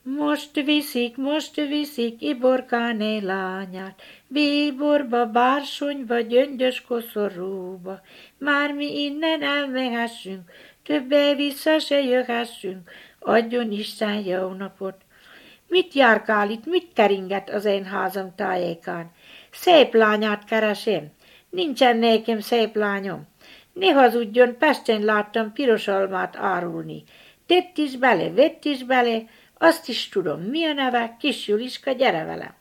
Most viszik Iborkáné lányát, bíborba, bársonyba, gyöngyös koszorúba. Már mi innen elmehessünk, többé vissza se jöhessünk, adjon Isten jó napot. Mit járkál itt, mit keringet az én házam tájékán? Szép lányát keresem, nincsen nékem szép lányom. Ne hazudjon, Pesten láttam piros almát árulni. Tett is bele, vett is bele, azt is tudom, mi a neve, kis Juliska, gyere velem.